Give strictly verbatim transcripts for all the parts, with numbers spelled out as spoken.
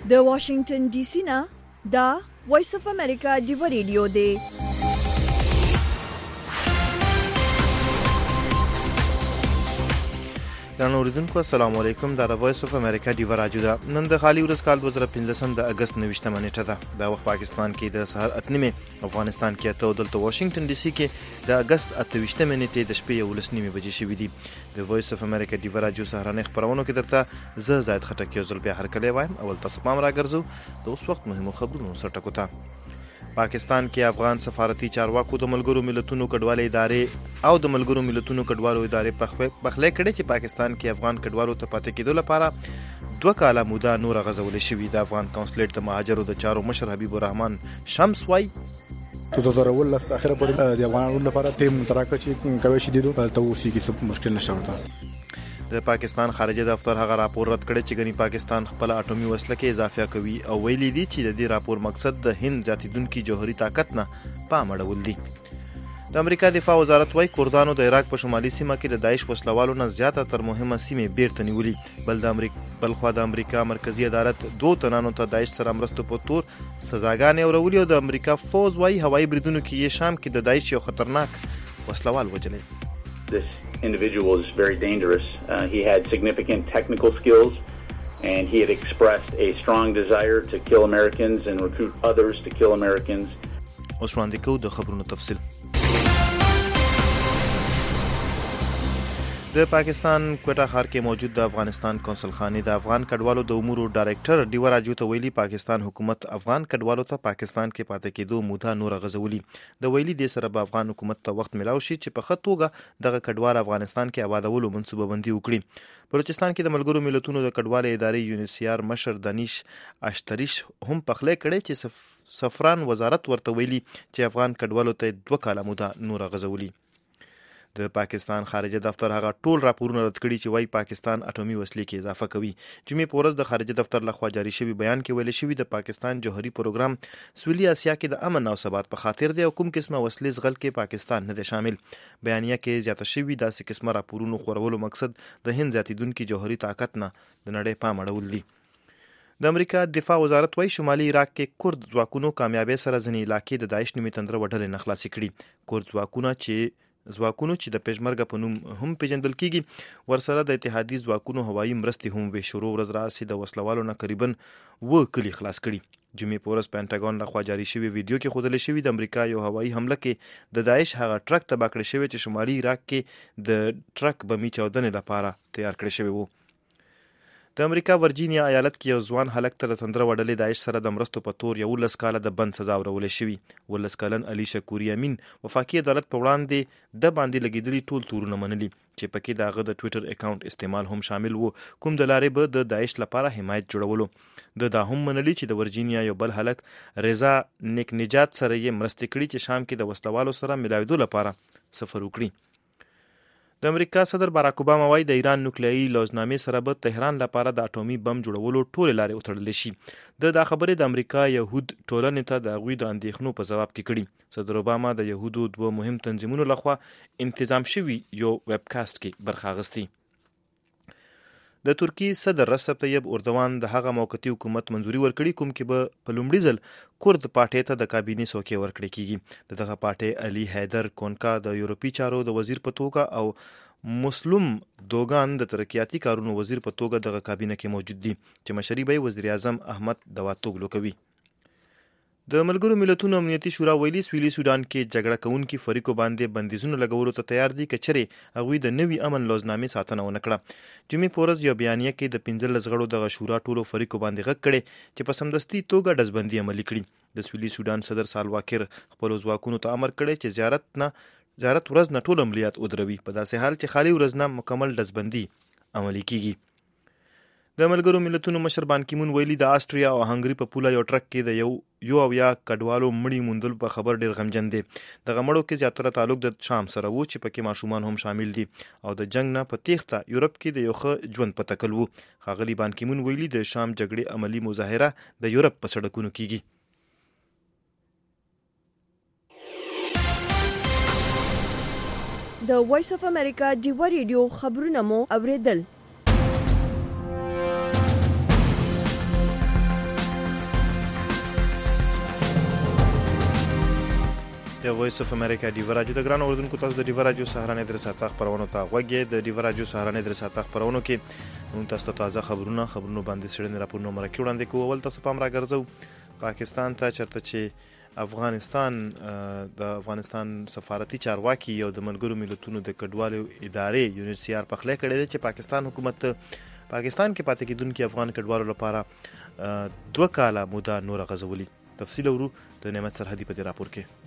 د واشنگټن ډي سي نه دا وایس اف امریکا ډیو ریډیو دی. درنو اوریدونکو السلام علیکم. دا وایس اف امریکا ډیو راډیو ده. نن د خالي ورځ کال دوه زره پنځلسم د اگست نويشتمه نیټه ده. دا وخت پاکستان کې د سحر اته نیمه، افغانستان کې اته، دلته واشنگټن ډي سي کې د اگست اته ویشتمه نیټه د شپې یولس نیمه بجې شوې دي. د وایس اف امریکا ډیو راډیو سهارنې خبرونو کې درته زه زاید خټک یو ځل بیا هرکلی وایم. اول تاسو پام راګرځو د اوس وخت مهمو خبرونو سره ټکو ته. پاکستان کې افغان سفارتي چارواکو د ملګرو ملتونو کډوالو ادارې او د ملګرو ملتونو کډوالو ادارې پخلی کړي چې پاکستان کې افغان کډوالو ته پاتې کېدو لپاره دوه کاله موده نور غځولې شوې. د افغان کونسلیټ د مهاجرو د چارو مشر حبیب الرحمن شمس وای تو د ضرورت اخره پر د افغانانو لپاره ټیم متراکه چې کوي شدیدو ته وسی کې څه مشکل نشته ورته. د پاکستان خارجه دفتر هغه راپور رد کړی چې غني پاکستان خپل اټومي وسله کې اضافه کوي او ویلي دي چې د دې راپور مقصد د هند زیاتیدونکو جوهري طاقت نه پام اړول دي. د امریکا دفاع وزارت وايي کردانو د عراق په شمالي سیمه کې د داعش وسلوالو نه زیاته تر مهمه سیمه بیرته نیولې. بل د امریکا بلخوا د امریکا مرکزی عدالت دوه تنانو ته داعش سره مرستو په تور سزاګانې اورولې او د امریکا فوز وايي هوایي بریدونو کې یې شام کې د داعش یو خطرناک وسلوال وجلې. This individual is very dangerous. Uh, he had significant technical skills and he had expressed a strong desire to kill Americans and recruit others to kill Americans. اوس وړاندې کوو د خبرونو تفصیل. د پاکستان کوټه ښار کې موجود د افغانستان قونسل خانه د افغان کډوالو د امورو ډایریکټر ډیو راډیو ته ویلي پاکستان حکومت افغان کډوالو ته پاکستان کې پاتې کېدو موده نور غځولي. د ویلي د سره به افغان حکومت ته وخت ملاو شي چې په خطوګه دغه کډوال افغانستان کې آبادولو منصوبه بندي وکړي. بلوچستان کې د ملګرو ملتونو د کډوالو ادارې یونیسیار مشر دانش اشتریش هم پخلی کړي چې سفران وزارت ورته ویلي چې افغان کډوالو ته دوه کاله موده نور غځولي. د پاکستان خارجه دفتر هغه ټول راپورونه رد کړي چې وايي پاکستان اټومي وسلې کې اضافه کوي. جمعې په ورځ د خارجه دفتر لخوا جاری شوی بیان کې ویل شوی د پاکستان جوهري پروګرام سویلي اسیا کې د امن او ثبات په خاطر دی او کوم قسمه وسلې زغل کې پاکستان نه دی شامل. بیانیه کې زیاته شوی داسې قسمه راپورونو خورولو مقصد د هند زیاتیدونکو جوهري طاقت نه د نړۍ پام اړول دي. د امریکا دفاع وزارت وايي شمالي عراق کې کورد ځواکونو کامیابی سره ځینې علاقې د داعش نومې تندره وډلې نه خلاصې کړي. کورد ځواکونه چې ځواکونو چې د پېشمرګه په نوم هم پیژندل کیږي ورسره د اتحادي ځواکونو هوایي مرستې هم وې. شروع ورځ راسي د وسلوالو نه قریبا و کلی خلاص کړي. جمعې په ورځ پینټاګون لخوا جاری شوی ویډیو کې ښودل شوی د امریکا یو هوایي حمله کې د داعش هغه ټرک تباه کړی شوی چې شمالي عراق کې د ټرک بمي چاودنې لپاره تیار کړی شوی وو. د امریکا ورجینیا ایالت کې یو ځوان هلک ته د تندره وډلې داعش سره د مرستو په تور یولس کاله د بند سزا ورولې شوی. ولس کلن علي شکوري امین وفاقي عدالت په وړاندې د باندې لګیدلي ټول تورونه منلي چې پکې د هغه د ټویټر اکاونټ استعمال هم شامل وو کوم د لارې به د داعش لپاره حمایت جوړولو. د دا هم منلي چې د ورجینیا یو بل هلک رضا نیک نجات سره یې مرستې کړي چې شام کې د وسلوالو سره ملاویدو لپاره سفر وکړي. د امریکا صدر باراک اوباما وايي د ایران نوکلیایي لوزنامې سره به تهران لپاره د اټومي بم جوړولو ټولې لارې وتړل شي. د دا خبرې د امریکا یهود ټولنې ته د هغوی د اندېښنو په ځواب کې کړي. صدر اوباما د یهودو دوه مهم تنظیمونو لخوا انتظام شوي یو ویبکاسټ کې برخه اخیستې. د ترکی صدر رسب طیب اردوان د هغه موقتی حکومت منځوري ورکړي کوم کې به په لومړي ځل کورد پارټۍ ته د کابینې څوکۍ ورکړل کیږي. د دغه پارټۍ علي حیدر کونکا د یورپی چارو د وزیر په توګه او مسلم دوګان د ترقیاتي کارونو وزیر په توګه دغه کابینه کې موجود دي چې مشري به وزیر اعظم احمد داوطوغلو کوي. د ملګرو ملتونو امنیتي شورا ویلي سویلي سودان کې جګړه کوونکي فریقو باندې بندیزونه لګولو ته تیار دي که چېرې هغوی د نوي امن لوزنامې ساتنه ونه کړه. جمعې په ورځ یو بیانیه کې د پنځلس غړو دغه شورا ټولو فریقو باندې غږ کړی چې په سمدستي توګه ډزبندي عملي کړي. د سویلي سودان صدر سالواکر خپلو ځواکونو ته امر کړی چې زیارت نه زیارت ورځ نه ټول عملیات ودروي په داسې حال چې خالي ورځ نه مکمل ډزبندي عملي کیږي. د ملګرو ملتونو مشر بان کی مون ویلي د آسټریا او هنګري په پوله یو ټرک کې د یو یو او یا کډوالو مړی موندل په خبر ډیر غمجن دي. دغه مړو کې زیاتره تعلق د شام سره وو چې پکې ماشومان هم شامل دي او د جنگ نه په تیښته یورپ کې د یو ښه ژوند په تکل وو. ښاغلي بان کی مون ویلي د شام جګړې عملی مظاهره د یورپ په سړکونو کیږي. د وایس اف امریکا ډیو ریډیو خبرونه مو اوریدل. د وایس اف امریکا ډیو راډیو د ګران اوردونکو تاسو د ډیو راډیو سهارنې در ساته خبرونه ته غوږی د ډیو راډیو سهارنې در ساته خبرونه کې مونږ تاسو ته تازه خبرونه خبرونه باندې سړنې راپورونه مرکه وړاندې کوو. ول تاسو پام راګرځو پاکستان ته چرته چې افغانستان د افغانستان سفارتي چارواکي او د ملګرو ملتونو د کډوالو ادارې یو ان سی آر په خله کړی دی چې پاکستان حکومت پاکستان کې پاتې کیدونکو افغان کډوالو لپاره دوه کاله موده نور غزولي. تفصیل ورو د نعمت سرحدي په دې راپور کې.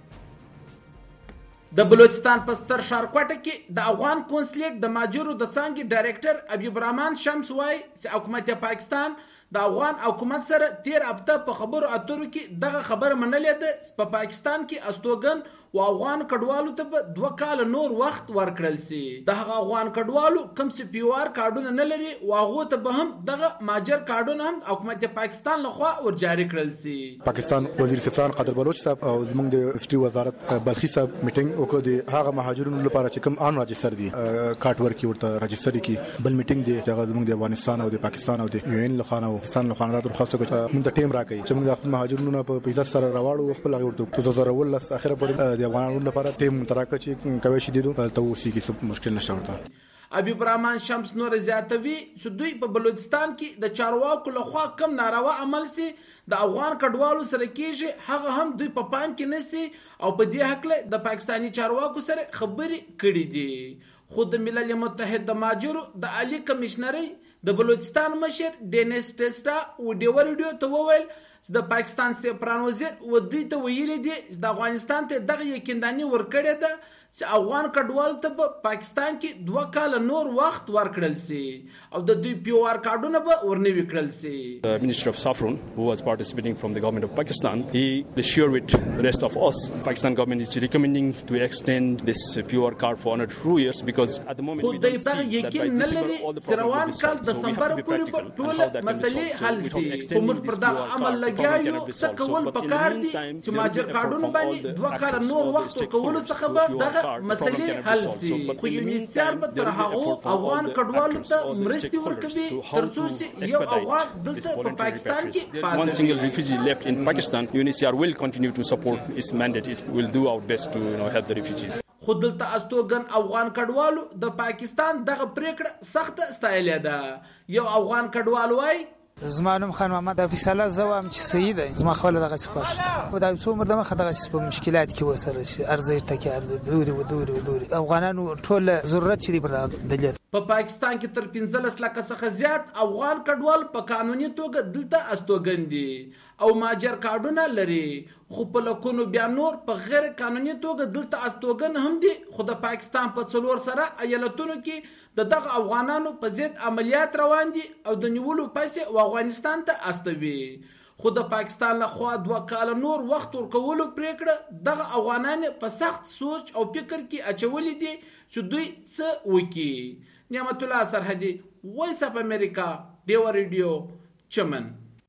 د بلوچستان په ستر ښارکوټه کې د افغان کونسلیټ د ماجرو د څانګې ډایرکټر حبیب الرحمن شمس وایي چې حکومت پاکستان د افغان حکومت سره تیر هفته په خبرو اترو کې دغه خبره منلې ده په پاکستان کې استوګن او افغان کډوالو ته په دوه کال نور وخت ورکړل سي. د هغه افغان کډوالو کوم چې پیوار کارډونه نه لري او هغه ته به هم دغه ماجر کارډونه هم حکومت پاکستان لخوا ورجاري کړل سي. پاکستان وزیر سفران قادر بلوچ صاحب او زموږ د استری وزارت بلخي صاحب میټینګ وکړ د هغه مهاجرونو لپاره چې کوم ان راجستر دي کارت ورکی ورته راجستر کی بل میټینګ دی چې زموږ د افغانستان او د پاکستان او د یو ان لخوا او پاکستان لخوا د درخواست کوي موږ ته ټیم راکړي چې موږ د خپل مهاجرونو په پیسې سره راوړو خپل ورته دوه هزار ولس اخره پر د افغانانو لپاره ټیم تراکه چې کوي شي دي ته وسی کی څه مشکل نشته ورته. حبیب الرحمن شمس نور زیاتوي چې دوی په بلوچستان کې د چارواکو لخوا کم ناروا عمل سي د افغان کډوالو سره کېږي هغه هم دوی په پام کې نسی او په دې حق له د پاکستاني چارواکو سره خبري کړي دي. خود ملل متحد د ماجرو د عالی کمشنري د بلوچستان مشر ډینیس ټیسټا و ډیو ریډیو ته وویل چې د پاکستان سفران وزیر و دوی ته ویلي دي چې د افغانستان ته دغه یقینداني ورکړی ده چې افغان کډوال ته په پاکستان کې دوه کال نور وخت ورکړل سي او د دوی پی او آر کارډونه به ورنوي کړل سي. The Minister of Saffron, who was participating from the government of Pakistan, he shared with the rest of us. Pakistan government is recommending to extend this P O R card for another two years because at the moment we don't see that by December all the problems will be solved. So we have to be practical and how that can be solved. So we hope extending this P O R card, the problem cannot be solved. So but in the meantime, there will be effort from all the actors, all the stakeholders to P O R مسلې حل سي. خو یو انسان به تر هغه افغان کډوالو ته مرستي ورکوي ترڅو چې یو افغان دلته په پاکستان کې پاتې one single refugee left in Pakistan. U N H C R will continue to support its mandate. It will do our best to you know help the refugees. خود دلته استوګن افغان کډوالو د پاکستان دغه پریکړه سخت ستایلې ده. یو افغان کډوال وای زما نوم خان محمد فیصله زوام چې سید زما خپل دغه سپاش او دا څو مرده مخه دغه په مشکلات کې وسره شي ارزش تکي ارزش دوري و دوري و دوري افغانانو ټول ضرورت شي پر دلیت. په پاکستان کې تر پنځلس لکه څخه زیات افغان کډوال په قانوني توګه دلته استوګن دي او ماجر کارډونه لري خو په لکونو بیا نور په غیر قانوني توګه دلته استوګن هم دي. خو د پاکستان په څلور سره ایالتونو کې د دغه افغانانو په ضد عملیات روان دي او د نیولو پیسې و افغانستان ته استوي. خو د پاکستان له خوا دوه کال نور وخت ورکولو پریکړه دغه افغانان په سخت سوچ او فکر کې اچولې دي چې دوی څه وکړي. نعمت الله سرحدي وایس اف امریکا ډیو ریډیو چمن.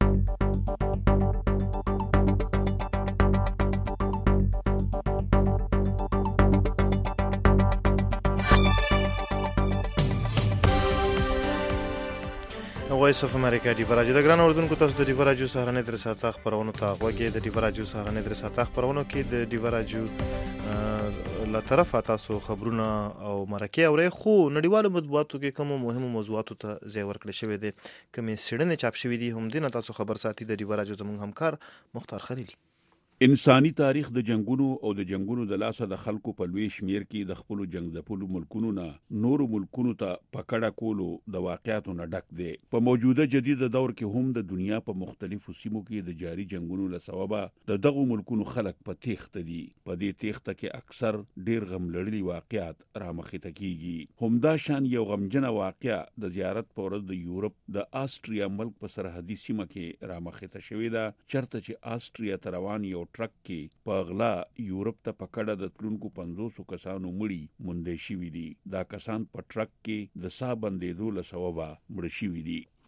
وایس اف امریکا ډیو راډیو د ګران اوردونکو تاسو د ډیو راډیو سهارنې در ساته خبرونه ته غوږی د ډیو راډیو سهارنې در ساته خبرونه کې د ډیو راډیو له طرفه تاسو خبرونه او مرکه اورئ خو نړیوالو مطبوعاتو کې کوم مهمو موضوعاتو ته ځای ورکړل شوی دی کومې سړنې چاپ شوې دي هم دینه تاسو خبر ساتي د ډیو راډیو زموږ همکار مختار خلیل. انساني تاریخ د جنگونو او د جنگونو د لاسه د خلکو په لوی شمیر کې د خپل جنگ ځپلو ملکونو نه نورو ملکونو ته پکړه کولو د واقعیتو نه ډک دی. په موجوده جدید دور کې هم د دنیا په مختلفو سیمو کې د جاری جنگونو له سببه د دغو ملکونو خلک په تیښته دي. په دې تیښته کې اکثر ډیر غم لړلي واقعیت رامخته کیږي. همدا شان یو غمجنه واقعه د زیارت په ورځ د یورپ د آسټریا ملک په سرحدي سیمه کې رامخته شوې ده چرته چې آسټریا ته روان یو ټرک کې په غلا یورپ ته پکړه د تلونکو پنځوسو کسانو مړي موندل شوي دي. دا کسان په ټرک کې د ساه بندېدو له سببه مړه شوي دي.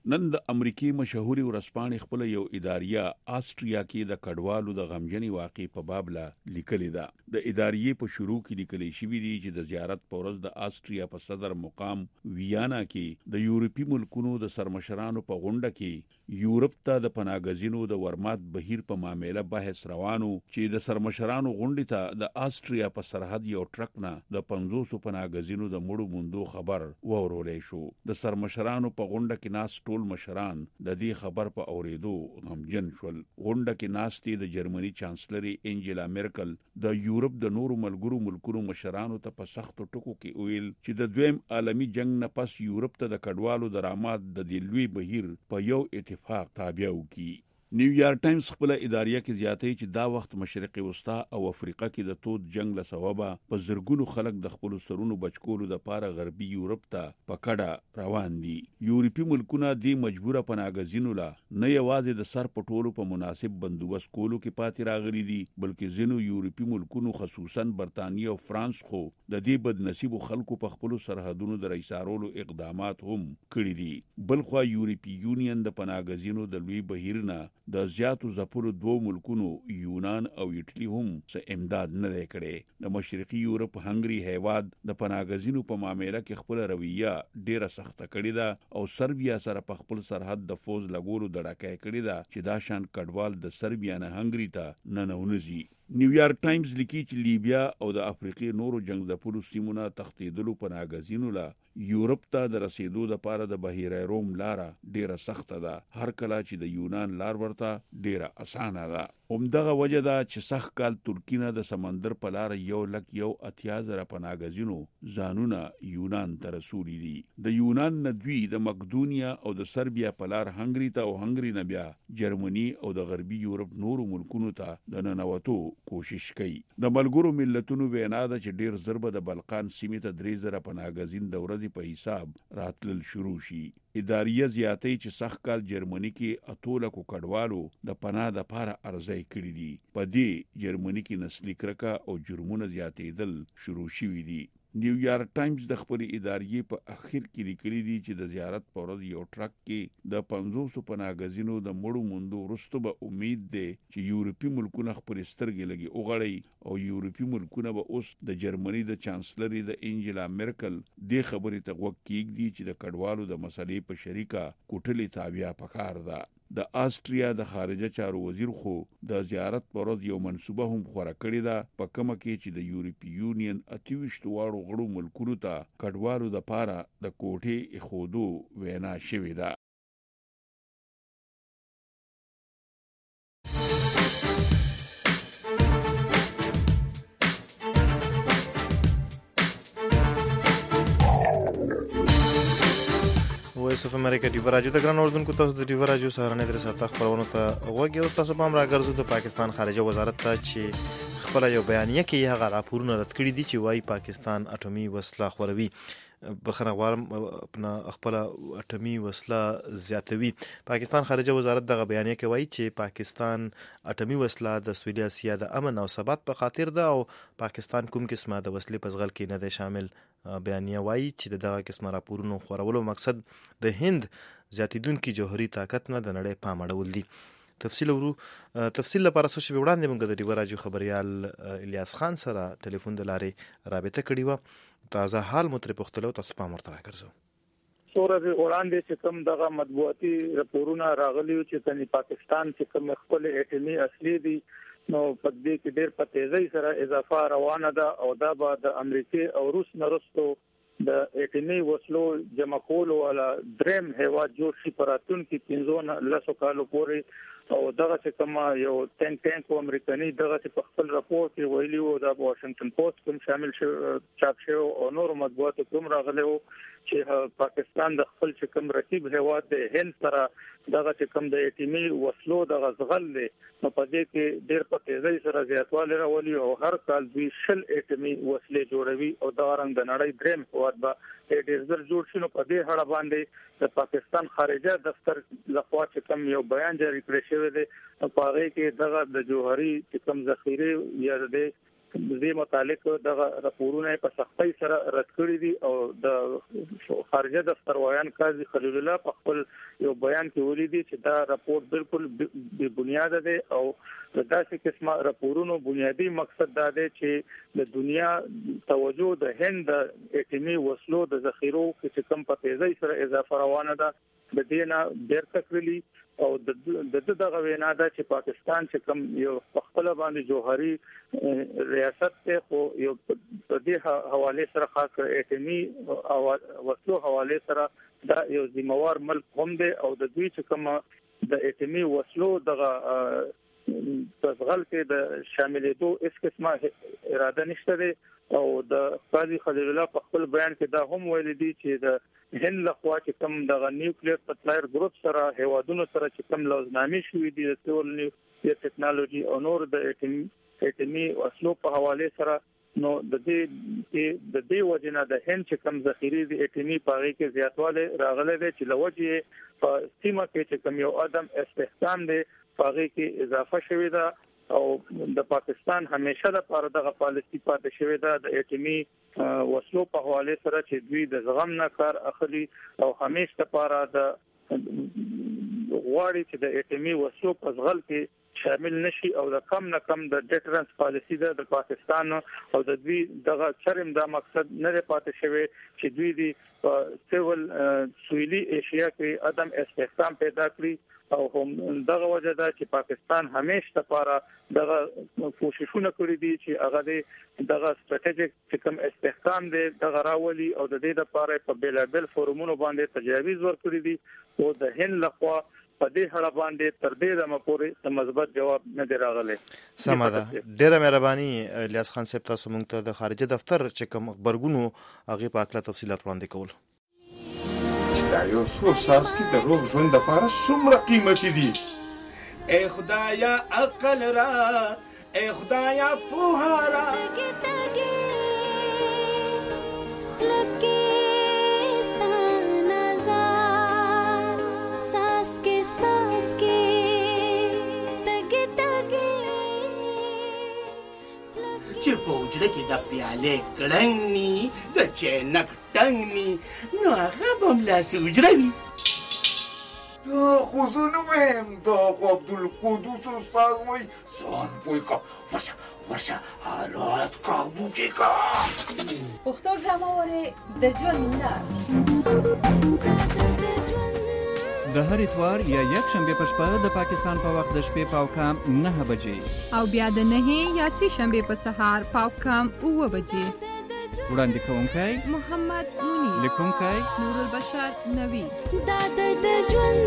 نن د امریکای مشهوري ورسپانې خپل یو اداریه آسټریا کې د کډوالو د غمجنې واقع په باب لا لیکلې ده د اداریه په شروع کې لیکلې شوې دي چې د زیارت په ورځ د آسټریا په صدر مقام ویانا کې د یورپی ملکونو د سرمشرانو په غونډه کې یورپ ته د پناهګزینو د ورمات بهیر په معاملې بحث روانو چې د سرمشرانو غونډې ته د آسټریا په سرحد یو ټرک نه د پنځوس پناهګزینو د مړو موندو خبر وورولې شو د سرمشرانو په غونډه کې ناس ټول مشران د دې خبر په اوریدو غمجن شول غونډه کې ناستي د جرمني چانسلري انجلا میرکل د یورپ د نورو ملګرو ملکونو مشرانو ته په سختو ټکو کې ویل چې د دویم عالمي جنگ نه پس یورپ ته د کډوالو درآمد د دې لوی بهیر په یو اتفاق تابع وکړي نیویارک ټایمز خپل اداریه کې زیاتې چې دا وخت مشرق وسطا او افریقا کې د تود جنگ له سببه په زرګونو خلک د خپل سرونو بچکولو د پاره غربي یورپ ته پکړه روان دي یورپی ملکونه د مجبوره پناهګزینو لا نه یوازې د سر پټولو په مناسب بندوبست کولو کې پاتې راغلي دي بلکې ځینو یورپی ملکونو خصوصا برتانیې او فرانس خو د دې بدنصیبو خلکو په خپل سرحدونو د رئیسارولو اقدامات هم کړی دي بلخو یورپی یونین د پناهګزینو د لوی بهیرنه د زیاتو زپلو دوه ملکونو یونان او ایټلی هم څه امداد نه کړي د مشرقي یورپ هنګري هیواد د پناهګزینو په معاملې کې خپل رویه ډیره سخته کړې ده او سربیا سره په خپل سرحد د فوز لګولو دړکې کړې ده چې دا شان کډوال د سربیا نه هنګري ته نه نونځي نیویارک ټایمز لیکي چې لیبیا او د افریقې نورو جنگ د پولو سیمونه تختیدلو پناهګزینو لا یورپ ته د رسیدو لپاره د بحیره روم لاره ډیره سخته ده هر کله چې د یونان لار ورته ډیره اسانه ده همدغه وجه ده چې سخت کال ترکیه د سمندر په لار یو لک یو اتیا زره پناهګزینو ځانونه یونان ته رسولي دي د یونان نه دوی د مقدونیا او د سربیا په لار هنګري ته او هنګري نه بیا جرمني او د غربي یورپ نورو ملکونو ته د ننوتو کوشش کوي د ملګرو ملتونو وینا ده چې ډیر ضربه د بلقان سیمې ته درې زره پناهګزین د ورځې په حساب راتلل شروع شي اداریه زیاتې چې سخت کال جرمني کې اتوله کو کډوالو د پناه د پاره ارزای کړی دي په دې جرمني کې نسلي کرکه او جرمونه زیاتېدل شروع شوي دي نیویارک ټایمز د خپل اداریه په اخر کې لیکلي دي چې د زیارت پر ورځ یو ټرک کې د پنځوس پناهګزینو د مړو موندو وروسته به امید ده چې یورپی ملکونه خپل سترګې لګي اوغړي او یورپی ملکونه به اوس د جرمني د چانسلري د انجلا میرکل د خبرې ته غوږ کېږدي چې د کډوالو د مسلې په شریکه کوټلې تابع پکار ده د آسټریا د خارجه چارو وزیر خو د زیارت پر ورځ یو منسوبه هم خورا کړې ده په کومه کې چې د یورپی یونین اتیوشت واړو غړو ملکونو ته کډوالو د پاره د کوټې اخودو وینا شوې ده وایس اف امریکا ډیو راجو د ګران اردوونکو تاسو د ډیو راجو سهارنې درې ساعته خبرونه ته وګورئ او تاسو هم راګرځو د پاکستان خارجه وزارت ته چې خپل یو بیانیه کې هغه راپورونه رد کړی دي چې وايي پاکستان اټومي وسله خوروي بخنه غواړم خپل اټومي وسله زیاتوي پاکستان خارجه وزارت دغه بیانیه کې وایي چې پاکستان اټومي وسله د سویلي اسیا د امن او ثبات په خاطر ده او پاکستان کوم قسمه د وسلې په ځغل کې نه دی شامل بیانیه وایي چې دغه قسمه راپورونو خورولو مقصد د هند زیاتیدونکو جوهري طاقت نه د نړۍ پام اړول دي تفصیل ورو تفصیل لپاره سوشي وړاندې موږ د ډیو راجو خبريال الیاس خان سره ټلیفون د لارې رابطه کړې و تازه حال متر پختلو تاسو پام ورته راکړو سورې وړاندې چې کوم دغه مطبوعاتي راپورونه راغلي چې تني پاکستان چې کوم خپل اټومي اصلي دي نو په دې کې ډېر په تیزی سره اضافه روانه ده او دا به د امریکای او روس نه وروسته د اټومي وسلو جمع کولو ولا دریم هیواد جوړ شي پراتون کې پنځونه لسو کالو پورې او دغه چې کوم یو ټینک ټینک امریکایي دغه چې په خپل راپور کې ویلي وو د واشنگټن پوسټ کوم شامل شو چاپ شو او نور مطبوعات کوم راغلي وو چې پاکستان د خپل چې کوم رقیب هیواد د هند سره دغه چې کوم د اټومي وسلو د غزغل له په دې کې ډېر په تیزی سره زیاتوالی راولي او هر کال دوی شل اټومي وسلې جوړوي او دا رنګ د نړۍ دریم هیواد به ډېر زر جوړ شي نو په دې اړه باندې د پاکستان خارجه دفتر لخوا چې کوم یو بیان جاری کړی شوی دی په هغه کې دغه د جوهري چې کوم ذخیره یا د دې متعلق دغه راپورونه په سختۍ سره رد کړی دي او د خارجه دفتر وایان قاضي خلیل الله په خپل یو بیان کې ولیدي چې دا راپور بالکل بې بنیاد دی او داسې قسمه راپورونو بنیادی مقصد دا دی چې د دنیا توجه د هند د اټومي وسلو د ذخیرو چې کم په تیزی سره اضافه روانه ده د دې نه بیرته کړلی او د دغه وینا ده چې پاکستان چې کم یو خپل باندې جوهري ریاست ته خو یو د دې حواله سره خاص اټومي وسلو حواله سره دا یو ذمہوار ملک هم دی او د دوی چې کوم د اټومي وسلو دغه تسغل کې د شاملېدو اس قسمه اراده نشته دی او د قاضي خلیل الله په خپل بیان کې دا هم ویل دي چې د هند لخوا چې کوم دغه نیوکلیر سپلایر ګروپ سره هوادونو سره چې کوم لوزنامې شوې دي د سیول نیوکلیر ټیکنالوژي او نور د اټومي وسلو په حواله سره نو د دې د دې وجنه د هند چې کوم ذخیره د اټومي پاغي کې زیاتواله راغله دي چې لوجه په سیمه کې چې کوم یو عدم استحکام دي پاغي کې اضافه شوې ده او د پاکستان همیشه د پاره دغه پالیسی پاتې شوې ده د اټومي وسلو په حواله سره چې دوی د زغم نه کار اخلي او همیشه د پاره د غواړي چې د اټومي وسلو په ځغل کې شامل نشي او د کم نه کم د ډیټرنس پالیسی ده د پاکستان او د دوی دغه چرم دا مقصد نه پاتې شوی چې دوی د سیول سویلي ایشیا کې عدم استحکام پیدا کړی او هم دغه وجه ده چې پاکستان همیشه لپاره دغه کوششونه کړې دي چې هغه دغه ستراتیژیک چې کوم استحکام دی دغه راولي او د دې لپاره په بیلابل فورمونو باندې تجاویز ورکړي دي او د هند لخوا په دې اړه باندې تر دې دمه پورې مثبت جواب نه دی راغلی. سمه ده. ډیره مهرباني الیاس خان صاحب، تاسو موږ ته د خارجه دفتر چې کوم خبرګونو هغه په اړه تفصیلات وړاندې کول. دا یو څو ساس کې د روغ ژوند لپاره څومره قیمتي دي. اے خدایا عقل را، اے خدایا پوها را، چې په وجره کې د پیالې کړنګ نی د چینک ټنګ نی نو هغه به ملاسې وجره وي. دا خو زه نه ویم، دا خو عبدالقدوس استاد وایي ځان پوه کا ورشه ورشه حالات کابو کې کا. پښتو ډرامه وره د ژوند لار د هر اتوار یا یک شنبه په شپه د پاکستان په وخت د شپې پاو کام نه بجې او بیا د نه یا سي شنبه په سهار پاو کام اوه بجې. وړاندې کوونکی محمد مونی، لیکونکی نور البشر نوی. دا د ژوند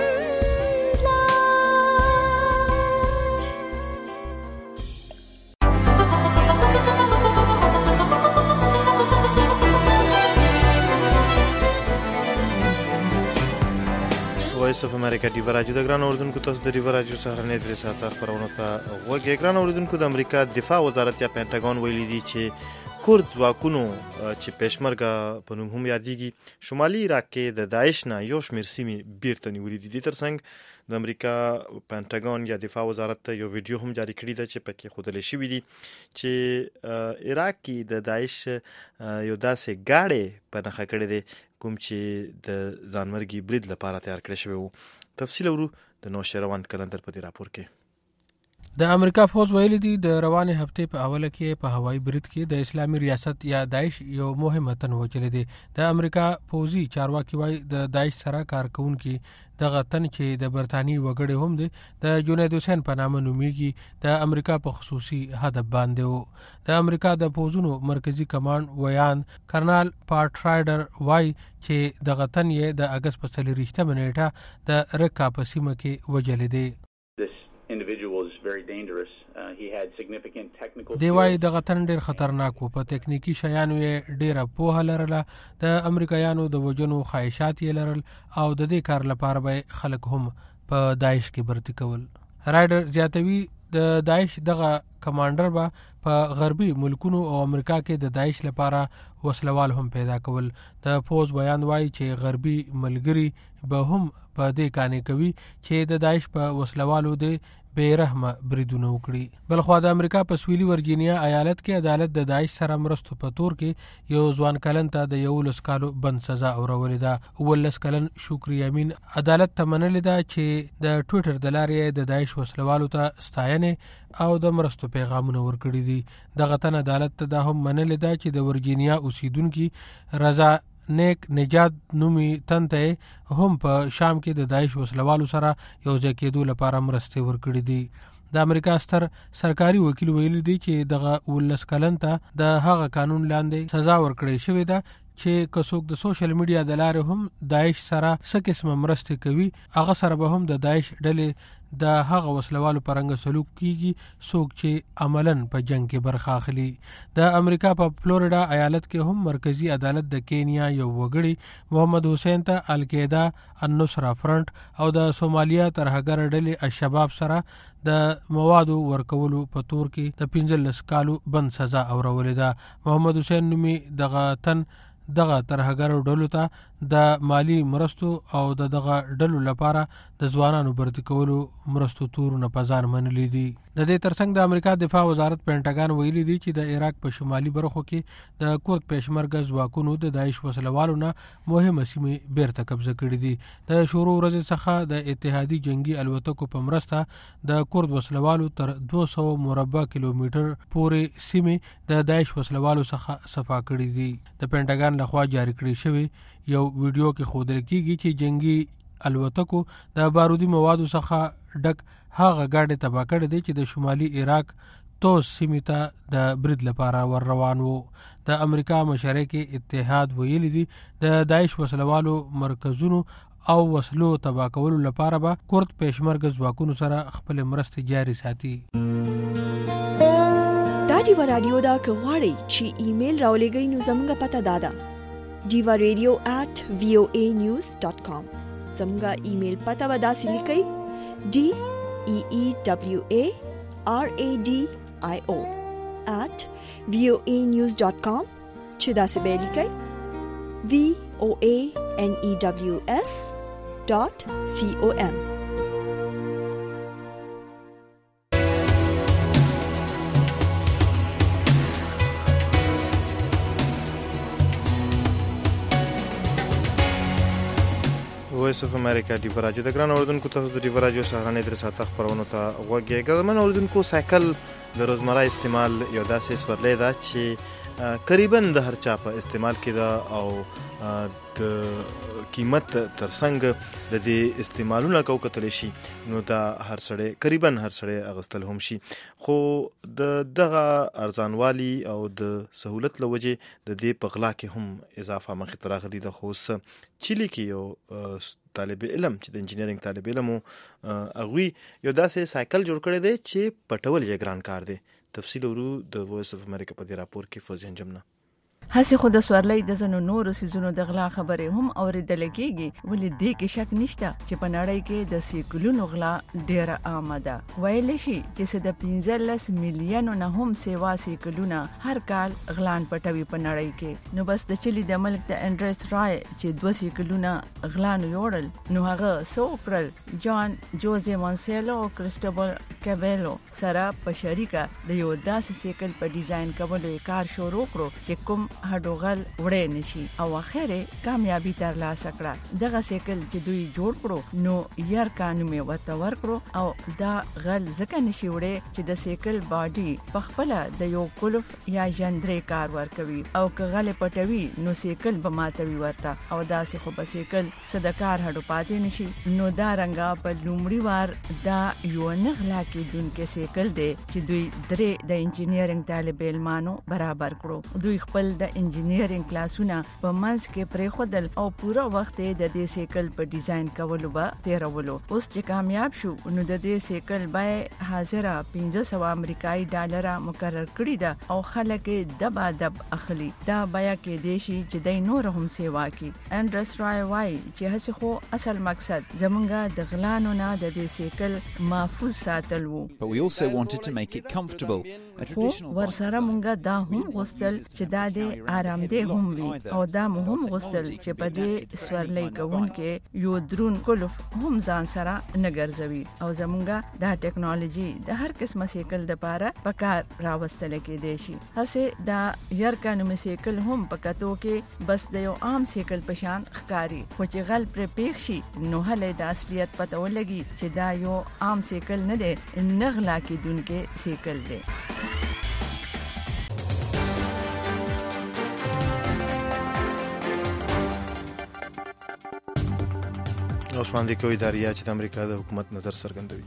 وایس اف امریکا ډیو راجو د ګران اوردونکو تاسو د ډیو راجو سهارنې درې ساعته خبرونه ته وګورئ. ګران اوردونکو د امریکا دفاع وزارت یا پینټاګون ویلي دی چې کورد ځواکونو چې پېشمرګه په نوم هم یادېږي شمالي عراق کې د داعش نه یو شمېر سیمې بیرته نیولې دي. دې ترڅنګ د امریکا پینټاګون یا دفاع وزارت ته یو ویډیو هم جاری کړی ده چې پکې ښودل شوي دي چې عراق کې د داعش یو داسې ګاډی په نښه کړی دی کوم چې د ځانمرګي برید لپاره تیار کړی شوی و. تفصیل ورو د نوشیروان کلندر په دې راپور کې. د امریکا فوز ویلي دي د روانې هفتې په اوله کې په هوایي برید کې د اسلامي ریاست یا داعش یو مهم تن وژلی دی. د امریکا پوځي چارواکي وایي د داعش سره کار کوونکي دغه تن چې د برتانیې وګړی هم دی د جنید حسین په نامه نومیږي د امریکا په خصوصي هدف باندې و. د امریکا د پوځونو مرکزی کمانډ ویان کرنل پارټ رایډر وایي چې دغه تن یې د اگست په څلرویشتمه نیټه د رکا په سیمه کې وژلی دی. دی وایي دغه تن ډېر خطرناک و، په تکنیکی شیانو یې ډېره پوهه لرله، د امریکایانو د وژنو خواهشات یې لرل او د دې کار لپاره به خلک هم په داعش کې برتی کول. رایډر زیاتوي د داعش دغه کمانډر به په غربي ملکونو او امریکا کې د داعش لپاره وسلوال هم پیدا کول. د پوز بیان وایي چې غربي ملګري به هم په دې کانې کوي چې د داعش په وسلوالو د بیرحمه بریدونه وکړي. بلخوا د امریکا په سویلي ورجینیا ایالت کې عدالت د داعش سره مرستو په تور کې یو ځوان کلن ته د یولس کالو بند سزا اورولې ده. ولس کلن شکری امین عدالت ته منلې ده چې د ټویټر د لارې د داعش وسلوالو ته ستاینې او د مرستو پیغامونه ورکړي دي. دغه تن عدالت ته دا هم منلې ده چې د ورجینیا اوسیدونکي رضا نیک نجات نومي تنته هم په شام کې د داعش وسلوالو سره یو ځای کېدو لپاره مرستې ورکړي دي. د امریکا ستر سرکاري وکیل ویلي دی چې دغه ولس کلن ته د هغه قانون لاندې سزا ورکړې شوې ده چې که څوک د سوشل میډیا د لارې هم داعش سره څه قسمه مرستې کوي هغه سره به هم د داعش ډلې د هغه وسلوالو پرنګ سلوک کیږي څوک چې عملاً په جنگ کې برخه اخلي. د امریکا په فلوریډا ایالت کې هم مرکزی عدالت د کینیا یو وګړي محمد حسین ته القاعده النصره فرنٹ او د سومالیا ترهګر ډلې الشباب سره د موادو ورکولو په تور کې د پنځلس کالو بند سزا اورولې ده. محمد حسین نومي دغه تن دغه ترهګر ډلو ته د مالی مرستو او د دغه ډلو لپاره د ځوانانو برتی کولو مرستو تورونه په ځان منلي دي. د دې ترڅنګ د امریکا دفاع وزارت پینټاګان ویلي دی چې د عراق په شمالي برخو کې د کورد پېشمرګه ځواکونو د داعش وسلوالو نه مهمه سیمې بیرته قبضه کړې دي. د شروع ورځې څخه د اتحادي جنگي الوتکو په مرسته د کورد وسلوالو تر دوه سوه مربع کیلومتر پورې سیمې د داعش وسلوالو څخه صفا کړې دي. د پینټاګان لخوا جاری کړی شوی یو ویډیو کې ښودل کیږي چې جنگي الوتکو د بارودي موادو څخه ډک هغه گاډي تباه کړي دي چې د شمالي عراق توس سیمې ته د برید لپاره ور روان وو. د امریکا مشرق اتحاد ویلي دي د داعش وسلوالو مرکزونو او وسلو تباه کولو لپاره به کورد پېشمرګه ځواکونو سره خپل مرستې جاري ساتي. دا ډیوا رادیو دا که غواړئ چې ایمیل راولېږئ نو زموږ پته دا ده ډیوا ریډیو ایٹ وی او ای نیوز ډاٹ کام. زموږ ایمیل پته به داسې لیکئ ډي ای ای ډبلیو ای آر ای ډي آی او ایٹ وی او ای نیوز ډاٹ کام چې داسې به لیکئ وی او ای ان ای ډبلیو اس ډاٹ سی او ام. وایس اف امریکا ډیوا راډیو د ګران اوردونکو تاسو د ډیوا راډیو سهارنې درې ساعته خبرونه ته غوږی ګرمن اوردونکو. سایکل د روزمره استعمال یو داسې سورلې ده چې قریبا د هر چا په استعمال کې ده او د قیمت ترڅنګ د دې استعمالونه کو کتل شي نو دا هر سړی قریبا هر سړی اغستل هم شي. خو د دغه ارزانوالي او د سہولت لوجه د دې په غلا کې هم اضافه مخې ته راغلي ده. خو چيلي کې یو طالب علم چې د انجینرینګ طالب علم اغوی یو داسې سایکل جوړ کړی دی چې پټول یې ګران کار دی. تفصیل ورو د وایس اف امریکا په دې راپور کې فوزیان جمنه. هسې خو د سورلۍ د ځینو نورو څیزونو د غلا خبرې هم اورېدل کېږي ولې دې کې شک نشته چې په نړۍ کې د سیکلونو غلا ډېره عامه ده. ویلی شي چې څه د پنځلس میلیونو نه هم سیوا سیکلونه هر کال غلان پټوي په نړۍ کې. نو بس د چیلي د ملک د انډریس رای چې دوه سیکلونه غلان یوړل نو هغه څه وکړل جان جوزے مونسیلو او کریسټوبل کابیلو سره په شریکه د یو داسې سیکل په ډیزاین کولو کار شروع کړو چې کوم هډوغل وړې نشي او اخر کامیابی ترلاسه کړه. دغه سیکل چې دوی جوړ کړو نو یار قانون می ورته ورکړو او دا غل ځکه نشي وړې چې د سیکل باډي په خپل د یو کلف یا ژندرې کار ورکوي او که غل پټوي نو سیکل به ماتوي ورته او دا سه خو به سیکل صدکار هډو پاتې نشي. نو دا رنګه په لومړی وار دا یو نغلا کې دونکو سیکل دی چې دوی درې د انجینرینګ طالب علمانو برابر کړو. دوی خپل د انجینرینګ کلاسونه په منځ کې پرېښودل او پوره وخت د دې سیکل په ډیزاین کولو به تیرولو. اوس چې کامیاب شو نو د دې سیکل بیه حاضره پنځه سوه امریکایي ډالره مقرر کړي ده او خلک دبا دب اخلي. دا بیه کې دی شي چې دی نور هم سیوا کی. انډریس رای وای چې هڅه خو اصل مقصد زمونږ د غلانو نه د دې سیکل محفوظ ساتل وو. But we also wanted to make it comfortable خو ورسره مونږه دا هم غوښتل چې دا د آرامدې هم وي او دا مهم غوښتل چې په دې سورلۍ کوونکې یو درون کلف هم ځان سره نه ګرځوي او زمونږه دا ټیکنالوژي د هر قسمه سیکل د پاره په کار راوستل کېدای شي. هسه دا یرکانو سیکل هم په کتو کې بس د یو عام سیکل په شان ښکاری خو چې غل پر پیښ شي نو هله د اصلیت پته ولګي چې دا یو عام سیکل نه دی، نغلا کېدونکې سیکل دی. او شواندې کوي داریا چې د امریکا د حکومت نظر څرګندوي.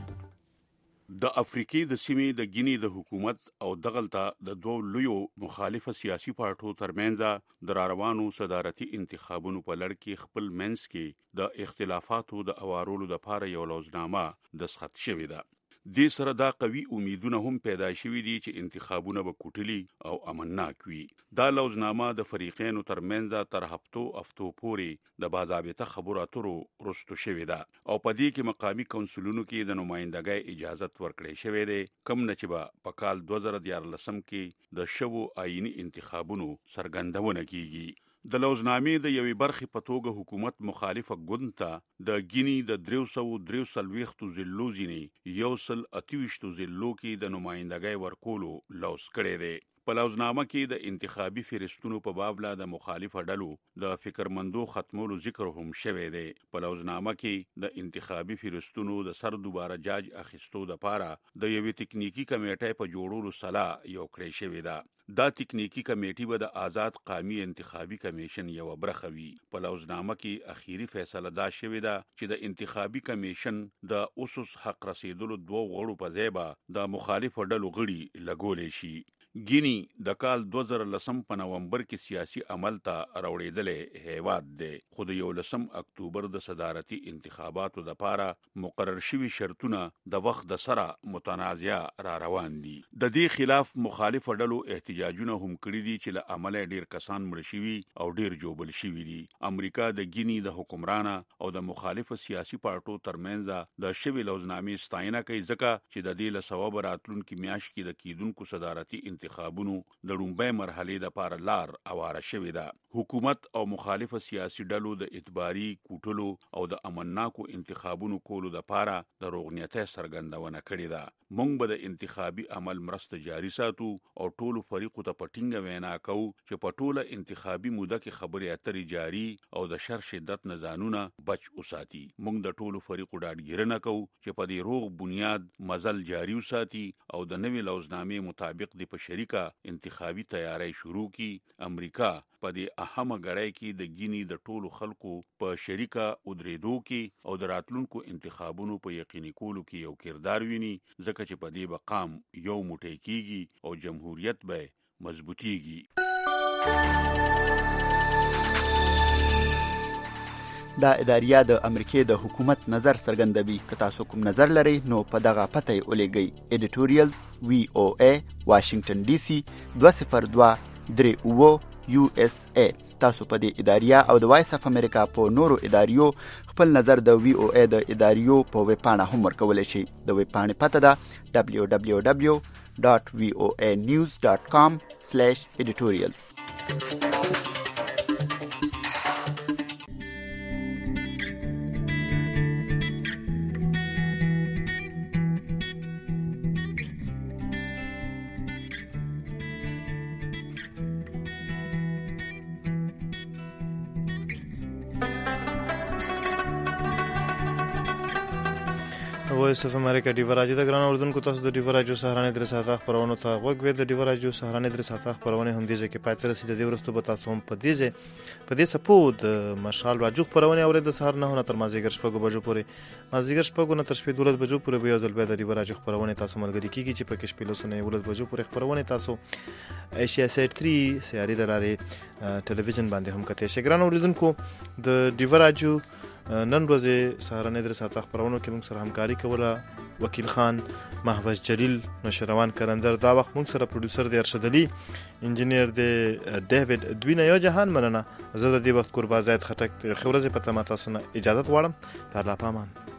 د افریقې د سیمې د ګینی د حکومت او دغلطه د دوه لویو مخالفه سیاسي پارټو ترمنځ د راروانو صدارتي انتخابونو په لړ کې خپل منځ کې د اختلافاتو د اوارولو لپاره یو لوزنامه دستخط شوې ده. دې سره دا قوي امیدونه هم پیدا شوي دي چې انتخابونه به کوټلي او امنناک وي. دا لوزنامه د فریقینو ترمنځ تر هفتو افتو پورې د باضابطه خبرو اترو رستو شوې ده او په دې کې مقامی کونسلونو کې د نمائندګۍ اجازت ورکړې شوې ده، کم نه چې به په کال دوه زره دیارلسم کې د شوو آئینی انتخابونو څرګندونه کیږي. د لوزنامې د یوې برخې په توګه حکومت مخالفه ګوند ته د ګینی د دریو سوو دریو څلوېښتو ضلعو ځینې یو سل اته ویشتو ضلعو کې د نمائندګۍ ورکولو لوز کړی دی. په لوزنامه کې د انتخابي فهرستونو په باب لا د مخالفه ډلو د فکرمندو ختمولو ذکر هم شوی دی. په لوزنامه کې د انتخابي فهرستونو د سر دوباره جاج اخیستو لپاره د یوې تکنیکی کمیټې په جوړولو صلاح یو کړی شوی ده. دا تکنیکی کمیټه به د آزاد قومي انتخابي کمیشن یو برخه وي. په لوزنامه کې اخیری فیصله دا شوې ده چې د انتخابي کمیشن د اوسس حق رسیدلو دوه غړو په ځای به د مخالفو ډلو غړي لګولې شي. ګینی د کال دوه زره لسم په نومبر کې سیاسي عمل ته راوړېدلې هیواد دی، خو د یولسم اکتوبر د صدارتي انتخاباتو لپاره مقرر شوي شرطونه د وخت د سره متنازعه را روان دي. د دې خلاف مخالف ډلو احتجاجونه هم کړي دي چې له امله ډیر کسان مړ شوي او ډیر جوبل شوي دي. امریکا د ګینی د حکمرانه او د مخالف سیاسي پارټو ترمنځ د شوي لوزنامې ستاینه کوي ځکه چې د دې له ثواب راتلونکي میاشت کې د کیدونکو صدارتي انتخابونو د لومبۍ مرحلې لپاره لار اواره شوې ده. حکومت او مخالف سیاسي ډلو د اعتباري کوټلو او د امنناکو انتخابونو کولو لپاره د روغنیته څرګندونه کړې ده. موږ به د انتخابي عمل مرسته جاري ساتو او ټولو فریقو ته په ټینګه وینا کوو چې په ټوله انتخابي موده کې خبرې اترې جاري او د شر شدت نه ځانونه بچ وساتي. موږ د ټولو فریقو ډاډګیرنه کوو چې په دې روغ بنیاد مزل جاري وساتي او د نوې لوزنامې مطابق د په شریکه انتخابي تیاری شروع کی. امریکا په دې اهمه غړی کې د ګینی د ټولو خلکو په شریکه ودریدو کې او د راتلونکو انتخابونو په یقیني کولو کې یو کردار ویني ځکه چې په دې مقام یو موټی کیږي او جمهوریت به مضبوطیږي. دا اداریه د امریکای د حکومت نظر څرګندوي. که تاسو کوم نظر لرئ نو په دغه پته یې ولېږئ. ایډیټوریال وی او ای واشنگټن ډي سي دوه صفر دوه درې اووه یو اس ای. تاسو په دې اداریه او د وایس اف امریکا په نورو اداریو خپل نظر د وی او ای د اداریو په ویب پاڼه هم ورکولی شئ. د ویب پاڼې پته ده دبلیو دبلیو دبلیو ډاټ وی او ای نیوز ډاټ کام سلیش ایډیټوریالز. وایس اف امریکا ډیو راجو د ګران اردوونکو تاسو د ډیو راجو سهارنې درې ساعته خبرونه ته غوږ وې. د ډیو راجو سهارنې درې ساعته خبرونه هم دي چې پاتې رسیدې د ورستو به تاسو هم په دې په دې سپو د مشال راجو خبرونه اورید د سهار نه نه تر مازیګر شپږ بجو پورې مازیګر شپږ نه تر شپې دولس بجو پورې به یو ځل به د ډیو راجو خبرونه تاسو ملګری کیږي چې په کې شپې لسونه ولس بجو پورې خبرونه تاسو ایشیا سیټ تھری سیاري دلاره ټلویزیون باندې هم کته شي. ګران اردوونکو د ډیو راجو نن ورځې سهارنې درې ساعته خبرونه کې موږ سره همکاري کوله وکیل خان، محوش جلیل، نوشروان کرندر. دا وخت موږ سره پروډوسر دی ارشد علي، انجینیر دی ډیوډ دوینه. یو جهان مننه. زه د دې وخت قربا زید خټک خبرې په تمه تاسو نه اجازه غواړم. الله پامان.